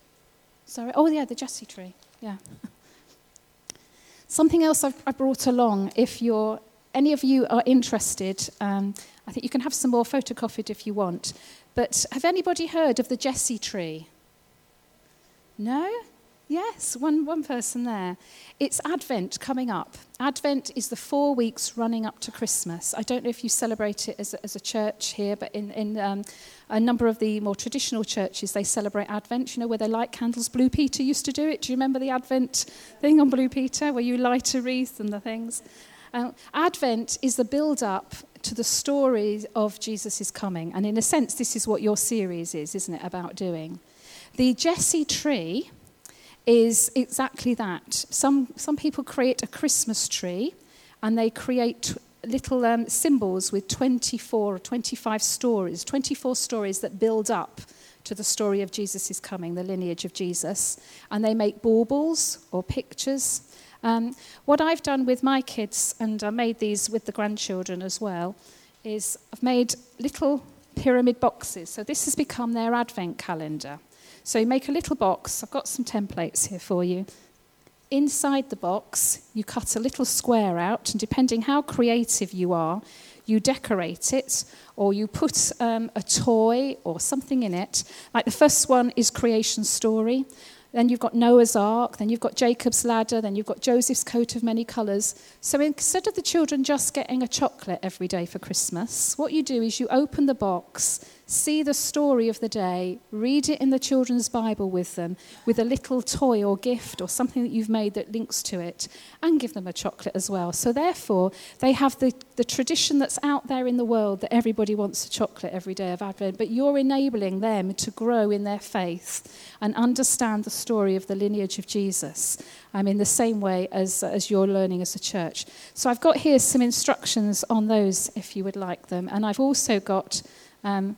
[SPEAKER 4] Sorry. Oh, yeah, the Jesse tree. Yeah. Something else I've, I brought along, if you're any of you are interested, um, I think you can have some more photocopied if you want. But have anybody heard of the Jesse tree? No? Yes, one, one person there. It's Advent coming up. Advent is the four weeks running up to Christmas. I don't know if you celebrate it as a, as a church here, but in, in um, a number of the more traditional churches, they celebrate Advent, you know, where they light candles. Blue Peter used to do it. Do you remember the Advent thing on Blue Peter, where you light a wreath and the things? Uh, Advent is the build-up to the story of Jesus' coming. And in a sense, this is what your series is, isn't it, about doing? The Jesse tree is exactly that. Some some people create a Christmas tree, and they create little um, symbols with twenty-four or twenty-five stories, twenty-four stories that build up to the story of Jesus' coming, the lineage of Jesus. And they make baubles or pictures. Um, what I've done with my kids, and I made these with the grandchildren as well, is I've made little pyramid boxes. So this has become their Advent calendar. So you make a little box. I've got some templates here for you. Inside the box, you cut a little square out, and depending how creative you are, you decorate it, or you put um, a toy or something in it. Like the first one is creation story. Then you've got Noah's Ark, then you've got Jacob's ladder, then you've got Joseph's coat of many colours. So instead of the children just getting a chocolate every day for Christmas, what you do is you open the box, see the story of the day, read it in the children's Bible with them, with a little toy or gift or something that you've made that links to it, and give them a chocolate as well. So therefore, they have the, the tradition that's out there in the world that everybody wants a chocolate every day of Advent, but you're enabling them to grow in their faith and understand the story of the lineage of Jesus, um, in the same way as, as you're learning as a church. So I've got here some instructions on those if you would like them, and I've also got um,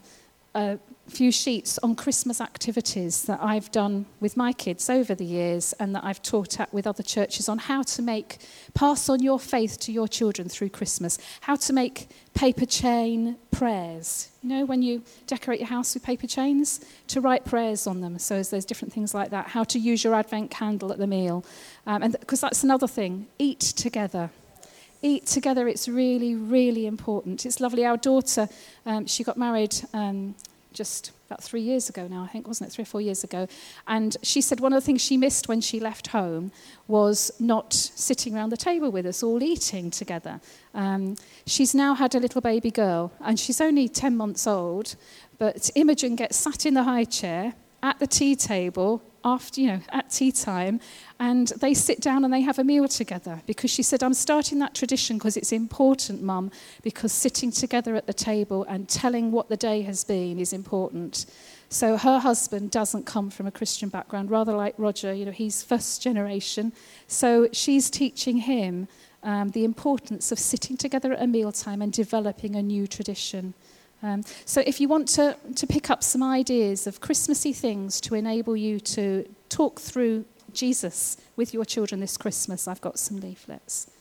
[SPEAKER 4] a few sheets on Christmas activities that I've done with my kids over the years and that I've taught at with other churches on how to make, pass on your faith to your children through Christmas, how to make paper chain prayers. You know, when you decorate your house with paper chains, to write prayers on them. So there's different things like that. How to use your Advent candle at the meal. Um, and because that's another thing, eat together. Eat together, it's really, really important. It's lovely. Our daughter, um, she got married um, just about three years ago now, I think, wasn't it? Three or four years ago. And she said one of the things she missed when she left home was not sitting around the table with us, all eating together. Um, she's now had a little baby girl, and she's only ten months old, but Imogen gets sat in the high chair at the tea table after, you know, at tea time, and they sit down and they have a meal together, because she said, I'm starting that tradition because it's important, Mum, because sitting together at the table and telling what the day has been is important. So her husband doesn't come from a Christian background, rather like Roger, you know, he's first generation. So she's teaching him um, the importance of sitting together at a mealtime and developing a new tradition. Um, so if you want to, to pick up some ideas of Christmassy things to enable you to talk through Jesus with your children this Christmas, I've got some leaflets.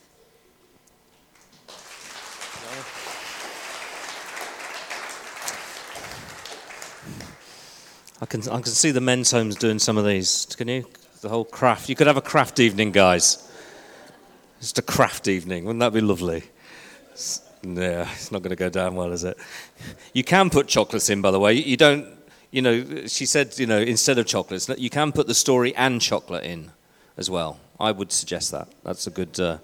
[SPEAKER 3] I can I can see the men's homes doing some of these. Can you? The whole craft. You could have a craft evening, guys. Just a craft evening. Wouldn't that be lovely? Yeah, it's not going to go down well, is it? You can put chocolates in, by the way. You don't, you know, she said, you know, instead of chocolates, you can put the story and chocolate in as well. I would suggest that. That's a good... Uh...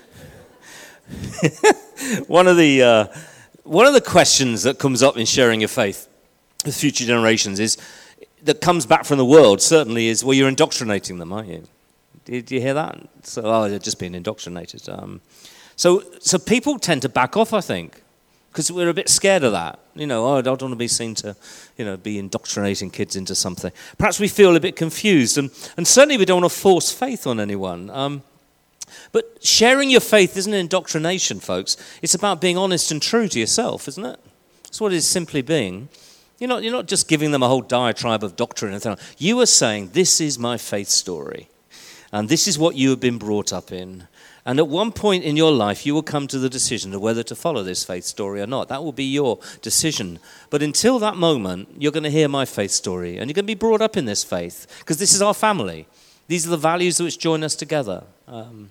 [SPEAKER 3] one of the uh, one of the questions that comes up in sharing your faith with future generations is, that comes back from the world, certainly, is, well, you're indoctrinating them, aren't you? Did you hear that? So, oh, they're just being indoctrinated. Um, So, so people tend to back off, I think, because we're a bit scared of that. You know, oh, I don't want to be seen to, you know, be indoctrinating kids into something. Perhaps we feel a bit confused, and, and certainly we don't want to force faith on anyone. Um, but sharing your faith isn't indoctrination, folks. It's about being honest and true to yourself, isn't it? That's what it is simply being. You're not, you're not just giving them a whole diatribe of doctrine and things. You are saying, this is my faith story, and this is what you have been brought up in. And at one point in your life, you will come to the decision of whether to follow this faith story or not. That will be your decision. But until that moment, you're going to hear my faith story. And you're going to be brought up in this faith, because this is our family. These are the values which join us together. Um,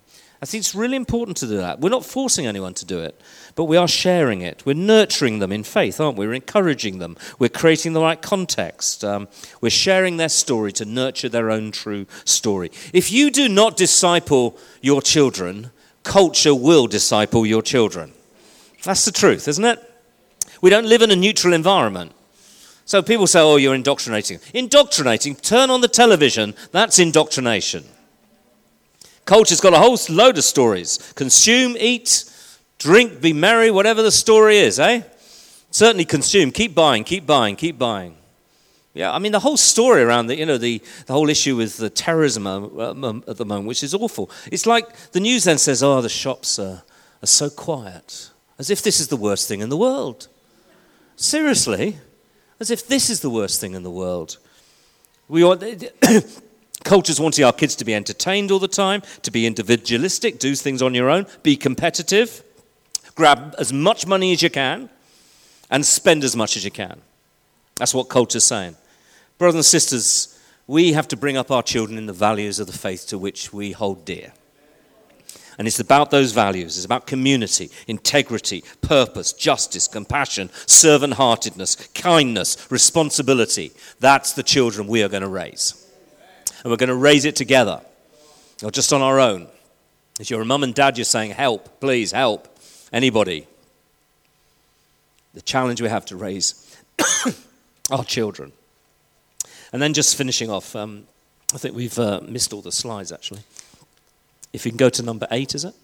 [SPEAKER 3] I think it's really important to do that. We're not forcing anyone to do it, but we are sharing it. We're nurturing them in faith, aren't we? We're encouraging them. We're creating the right context. Um, we're sharing their story to nurture their own true story. If you do not disciple your children, culture will disciple your children. That's the truth, isn't it? We don't live in a neutral environment. So people say, oh, you're indoctrinating. Indoctrinating, turn on the television, that's indoctrination. Culture's got a whole load of stories. Consume, eat, drink, be merry, whatever the story is, eh? Certainly consume, keep buying, keep buying, keep buying. Yeah, I mean, the whole story around the, you know, the, the whole issue with the terrorism um, at the moment, which is awful. It's like the news then says, oh, the shops are, are so quiet, as if this is the worst thing in the world. Seriously, as if this is the worst thing in the world. We are... Culture's wanting our kids to be entertained all the time, to be individualistic, do things on your own, be competitive, grab as much money as you can, and spend as much as you can. That's what culture's saying. Brothers and sisters, we have to bring up our children in the values of the faith to which we hold dear. And it's about those values. It's about community, integrity, purpose, justice, compassion, servant-heartedness, kindness, responsibility. That's the children we are going to raise. And we're going to raise it together, not just on our own. If you're a mum and dad, you're saying, help, please, help. Anybody. The challenge we have to raise our children. And then just finishing off, um, I think we've uh, missed all the slides, actually. If you can go to number eight, is it?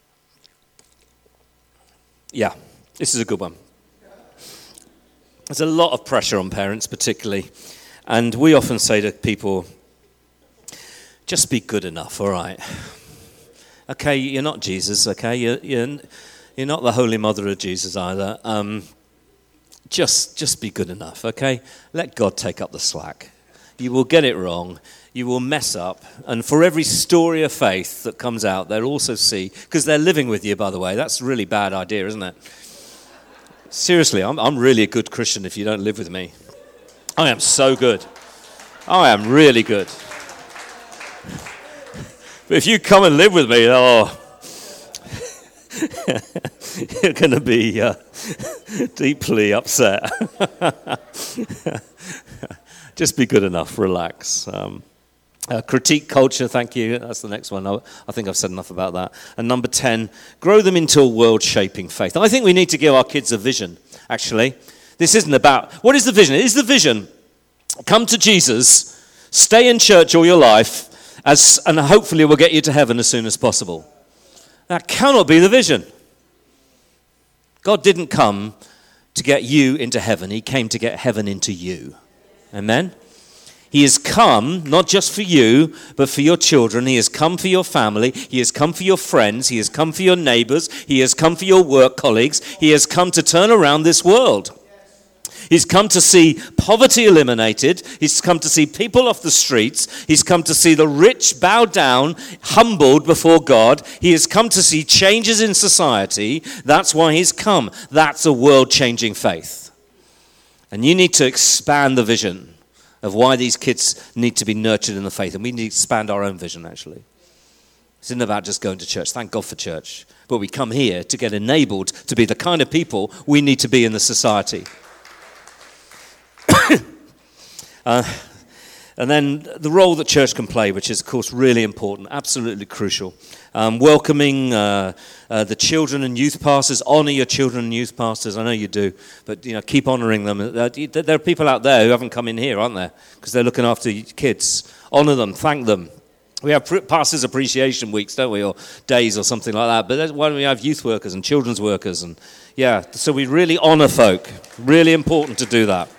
[SPEAKER 3] Yeah, this is a good one. There's a lot of pressure on parents, particularly. And we often say to people, just be good enough, all right? Okay, you're not Jesus, okay? You're, you're, you're not the Holy Mother of Jesus either. Um, just, just be good enough, okay? Let God take up the slack. You will get it wrong. You will mess up. And for every story of faith that comes out, they'll also see, because they're living with you, by the way. That's a really bad idea, isn't it? Seriously, I'm, I'm really a good Christian if you don't live with me. I am so good. I am really good. But if you come and live with me, oh, you're going to be uh, deeply upset. Just be good enough, relax. Um, uh, critique culture, thank you. That's the next one. I, I think I've said enough about that. And number ten, grow them into a world-shaping faith. I think we need to give our kids a vision, actually. This isn't about, what is the vision? Is the vision, come to Jesus, stay in church all your life, As, and hopefully we'll get you to heaven as soon as possible. That cannot be the vision. God didn't come to get you into heaven. He came to get heaven into you. Amen? He has come, not just for you, but for your children. He has come for your family. He has come for your friends. He has come for your neighbors. He has come for your work colleagues. He has come to turn around this world. He's come to see poverty eliminated. He's come to see people off the streets. He's come to see the rich bow down, humbled before God. He has come to see changes in society. That's why he's come. That's a world-changing faith. And you need to expand the vision of why these kids need to be nurtured in the faith. And we need to expand our own vision, actually. It isn't about just going to church. Thank God for church. But we come here to get enabled to be the kind of people we need to be in the society. Uh, and then the role that church can play, which is, of course, really important, absolutely crucial. Um, welcoming uh, uh, the children and youth pastors. Honor your children and youth pastors. I know you do, but you know, keep honoring them. Uh, there are people out there who haven't come in here, aren't there? Because they're looking after kids. Honor them. Thank them. We have pastors' appreciation weeks, don't we, or days or something like that. But why don't we have youth workers and children's workers? And yeah, so we really honor folk. Really important to do that.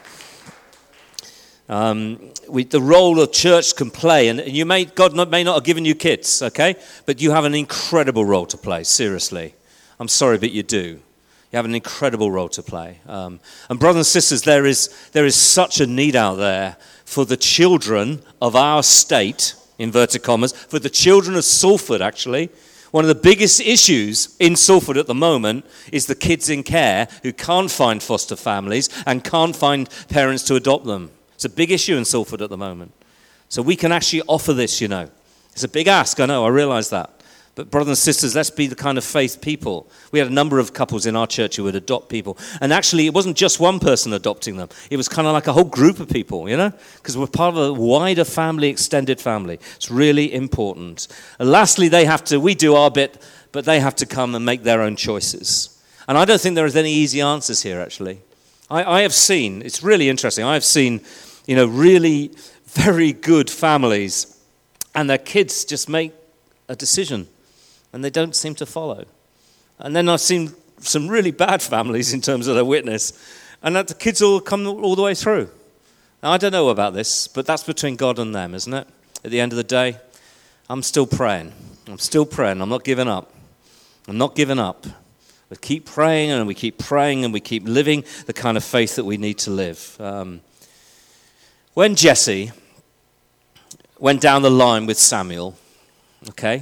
[SPEAKER 3] Um, we, the role of church can play, and you may God not, may not have given you kids, okay, but you have an incredible role to play. Seriously, I'm sorry, but you do. You have an incredible role to play. Um, and brothers and sisters, there is there is such a need out there for the children of our state, inverted commas, for the children of Salford. Actually, one of the biggest issues in Salford at the moment is the kids in care who can't find foster families and can't find parents to adopt them. It's a big issue in Salford at the moment. So we can actually offer this, you know. It's a big ask, I know, I realise that. But brothers and sisters, let's be the kind of faith people. We had a number of couples in our church who would adopt people. And actually, it wasn't just one person adopting them. It was kind of like a whole group of people, you know? Because we're part of a wider family, extended family. It's really important. And lastly, they have to, we do our bit, but they have to come and make their own choices. And I don't think there is any easy answers here, actually. I, I have seen, it's really interesting, I have seen, you know, really very good families, and their kids just make a decision. And they don't seem to follow. And then I've seen some really bad families in terms of their witness, and that the kids all come all the way through. Now, I don't know about this, but that's between God and them, isn't it? At the end of the day, I'm still praying. I'm still praying. I'm not giving up. I'm not giving up. We keep praying, and we keep praying, and we keep living the kind of faith that we need to live. Um, when Jesse went down the line with Samuel, okay,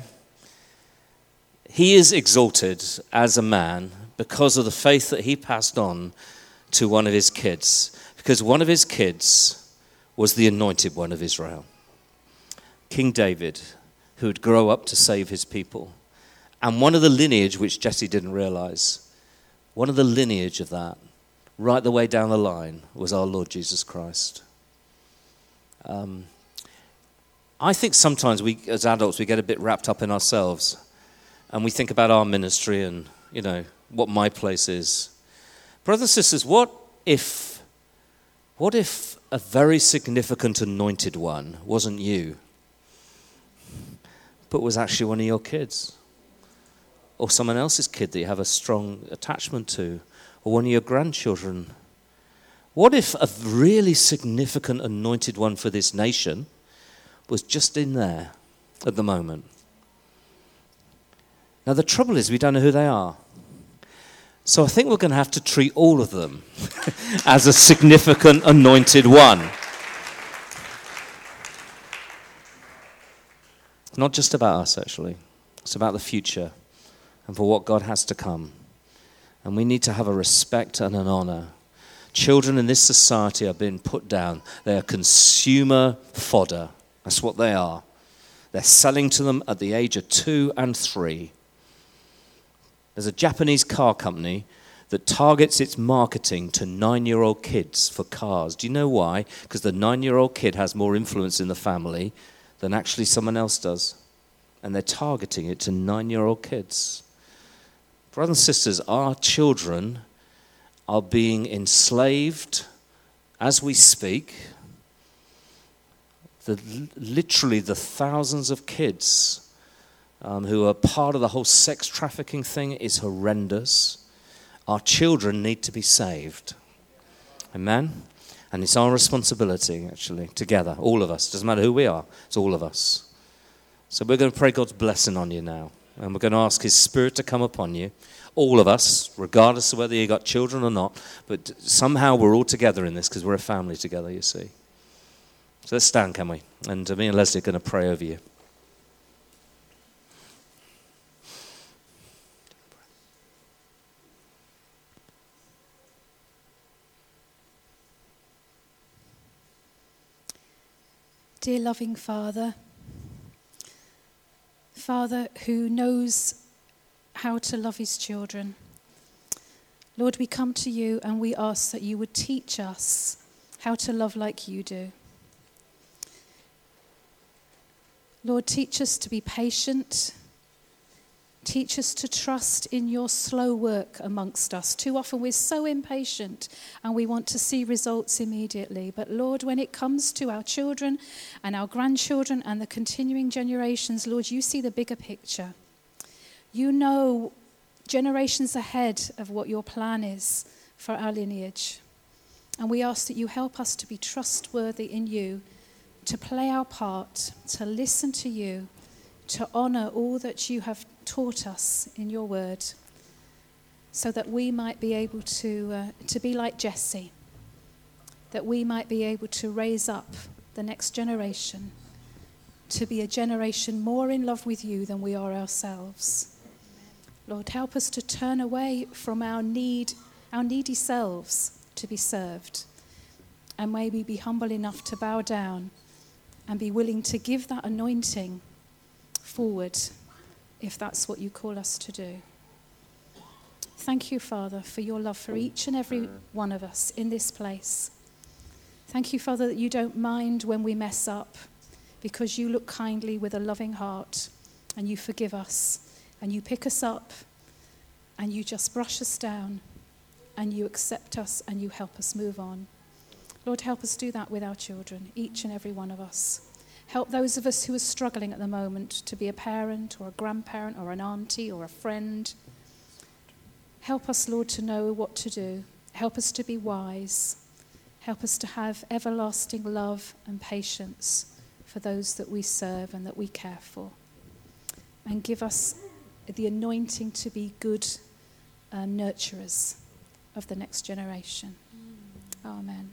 [SPEAKER 3] he is exalted as a man because of the faith that he passed on to one of his kids. Because one of his kids was the anointed one of Israel. King David, who would grow up to save his people. And one of the lineage, which Jesse didn't realize, one of the lineage of that, right the way down the line, was our Lord Jesus Christ. Um, I think sometimes we, as adults, we get a bit wrapped up in ourselves. And we think about our ministry and, you know, what my place is. Brothers and sisters, what if, what if a very significant anointed one wasn't you, but was actually one of your kids? Or someone else's kid that you have a strong attachment to? Or one of your grandchildren? What if a really significant anointed one for this nation was just in there at the moment? Now, the trouble is we don't know who they are. So I think we're going to have to treat all of them as a significant anointed one. It's not just about us, actually. It's about the future and for what God has to come. And we need to have a respect and an honor. Children in this society are being put down. They are consumer fodder. That's what they are. They're selling to them at the age of two and three. There's a Japanese car company that targets its marketing to nine-year-old kids for cars. Do you know why? Because the nine-year-old kid has more influence in the family than actually someone else does. And they're targeting it to nine-year-old kids. Brothers and sisters, our children are being enslaved as we speak. The, literally the thousands of kids Um, who are part of the whole sex trafficking thing is horrendous. Our children need to be saved. Amen? And it's our responsibility, actually, together, all of us. Doesn't matter who we are, it's all of us. So we're going to pray God's blessing on you now. And we're going to ask his Spirit to come upon you. All of us, regardless of whether you got children or not. But somehow we're all together in this because we're a family together, you see. So let's stand, can we? And me and Leslie are going to pray over you.
[SPEAKER 4] Dear loving Father, Father who knows how to love his children, Lord, we come to you and we ask that you would teach us how to love like you do. Lord, teach us to be patient. Teach us to trust in your slow work amongst us. Too often we're so impatient and we want to see results immediately. But Lord, when it comes to our children and our grandchildren and the continuing generations, Lord, you see the bigger picture. You know generations ahead of what your plan is for our lineage. And we ask that you help us to be trustworthy in you, to play our part, to listen to you, to honor all that you have taught us in your word, so that we might be able to uh, to be like Jesse, that we might be able to raise up the next generation to be a generation more in love with you than we are ourselves. Lord, help us to turn away from our need, our needy selves to be served, and may we be humble enough to bow down and be willing to give that anointing forward if that's what you call us to do. Thank you, Father, for your love for each and every one of us in this place. Thank you, Father, that you don't mind when we mess up, because you look kindly with a loving heart and you forgive us and you pick us up and you just brush us down and you accept us and you help us move on. Lord, help us do that with our children, each and every one of us. Help those of us who are struggling at the moment to be a parent or a grandparent or an auntie or a friend. Help us, Lord, to know what to do. Help us to be wise. Help us to have everlasting love and patience for those that we serve and that we care for. And give us the anointing to be good uh, nurturers of the next generation. Amen.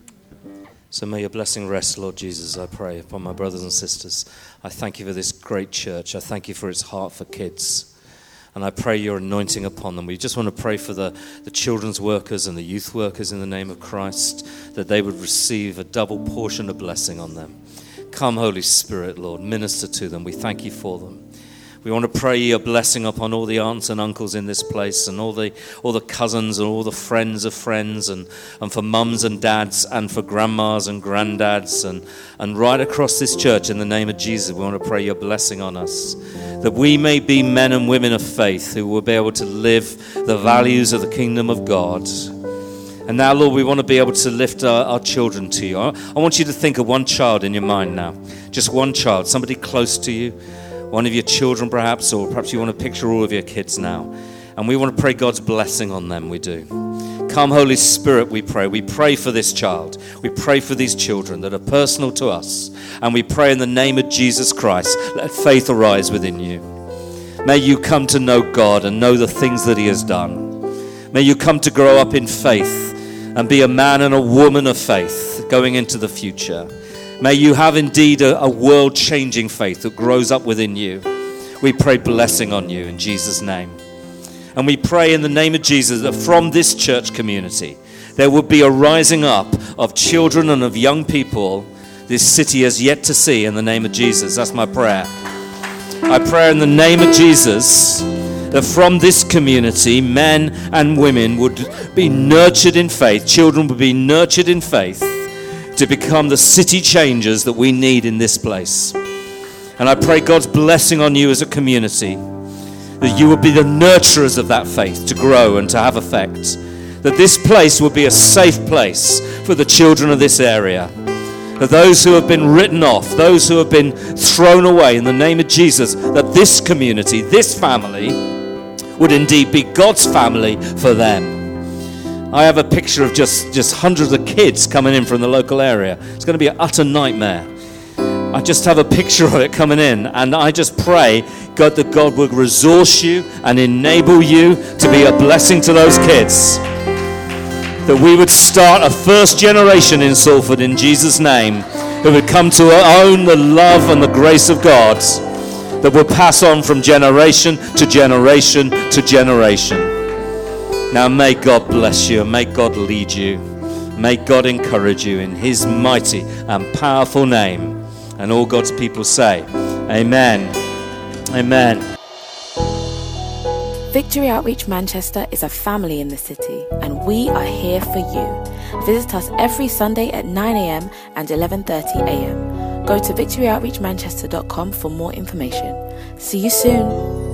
[SPEAKER 3] So may your blessing rest, Lord Jesus, I pray, upon my brothers and sisters. I thank you for this great church. I thank you for its heart for kids. And I pray your anointing upon them. We just want to pray for the, the children's workers and the youth workers in the name of Christ, that they would receive a double portion of blessing on them. Come, Holy Spirit, Lord, minister to them. We thank you for them. We want to pray your blessing upon all the aunts and uncles in this place, and all the all the cousins and all the friends of friends, and, and for mums and dads, and for grandmas and granddads, and, and right across this church in the name of Jesus. We want to pray your blessing on us, that we may be men and women of faith who will be able to live the values of the kingdom of God. And now, Lord, we want to be able to lift our, our children to you. I, I want you to think of one child in your mind now, just one child, somebody close to you. One of your children perhaps, or perhaps you want to picture all of your kids now. And we want to pray God's blessing on them, we do. Come, Holy Spirit, we pray. We pray for this child. We pray for these children that are personal to us. And we pray in the name of Jesus Christ, let faith arise within you. May you come to know God and know the things that he has done. May you come to grow up in faith and be a man and a woman of faith going into the future. May you have indeed a, a world-changing faith that grows up within you. We pray blessing on you in Jesus' name. And we pray in the name of Jesus that from this church community, there will be a rising up of children and of young people this city has yet to see in the name of Jesus. That's my prayer. I pray in the name of Jesus that from this community, men and women would be nurtured in faith. Children would be nurtured in faith to become the city changers that we need in this place. And I pray God's blessing on you as a community, that you will be the nurturers of that faith to grow and to have effect. That this place will be a safe place for the children of this area. That those who have been written off, those who have been thrown away in the name of Jesus, that this community, this family, would indeed be God's family for them. I have a picture of just, just hundreds of kids coming in from the local area. It's going to be an utter nightmare. I just have a picture of it coming in, and I just pray, God, that God will resource you and enable you to be a blessing to those kids. That we would start a first generation in Salford in Jesus' name, who would come to own the love and the grace of God, that will pass on from generation to generation to generation. Now may God bless you and may God lead you. May God encourage you in his mighty and powerful name. And all God's people say, amen. Amen.
[SPEAKER 1] Victory Outreach Manchester is a family in the city, and we are here for you. Visit us every Sunday at nine a.m. and eleven thirty a.m. Go to victory outreach manchester dot com for more information. See you soon.